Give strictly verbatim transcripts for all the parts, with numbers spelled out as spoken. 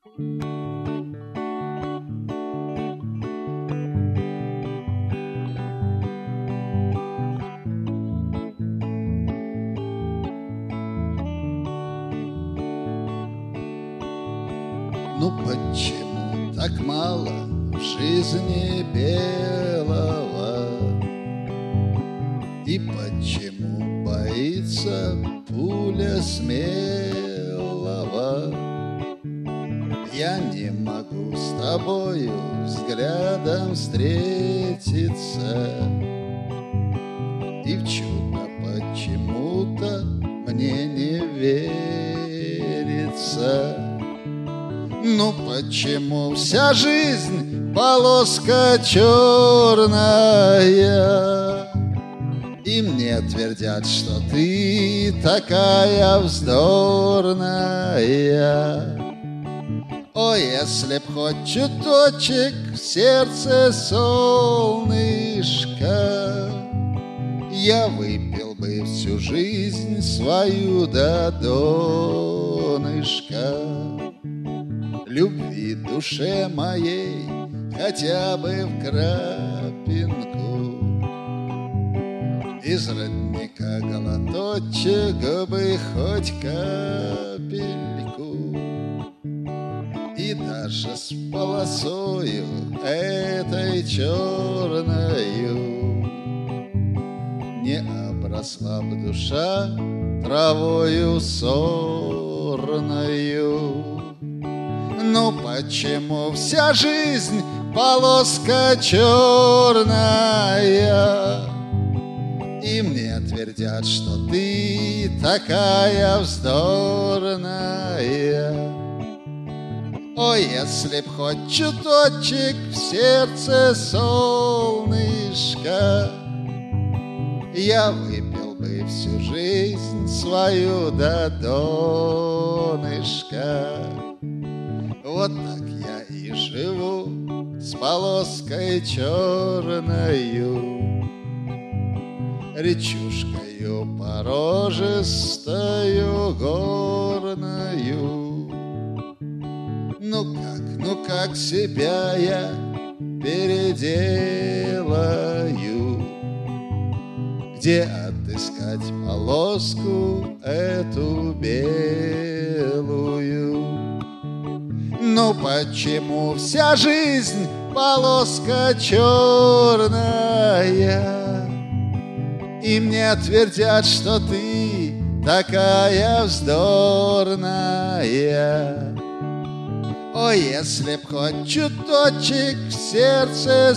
Ну почему так мало в жизни белого? И почему боится пуля смелого? Я не могу с тобою взглядом встретиться, и в чудо почему-то мне не верится. Ну почему вся жизнь полоска черная, и мне твердят, что ты такая вздорная? О, если б хоть чуточек в сердце солнышко, я выпил бы всю жизнь свою до донышка. Любви душе моей хотя бы в крапинку, из родника глоточек бы хоть капельку, и даже с полосою этой черною не обросла б душа травою сорною. Ну почему вся жизнь полоска черная, и мне твердят, что ты такая вздорная? О, если б хоть чуточек в сердце солнышко, я выпил бы всю жизнь свою до донышка. Вот так я и живу с полоской черною, речушкою порожистою горною. Ну как, ну как себя я переделаю? Где отыскать полоску эту белую? Ну почему вся жизнь полоска черная, и мне твердят, что ты такая вздорная? О, если б хоть чуточек в сердце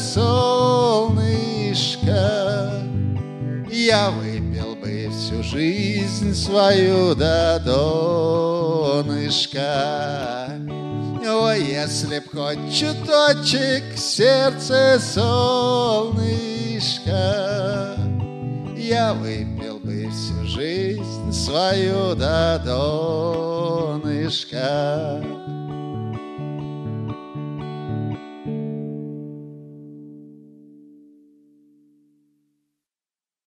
солнышко, я выпил бы всю жизнь свою до донышка. О, если б хоть чуточек в сердце солнышко, я выпил бы всю жизнь свою до донышка.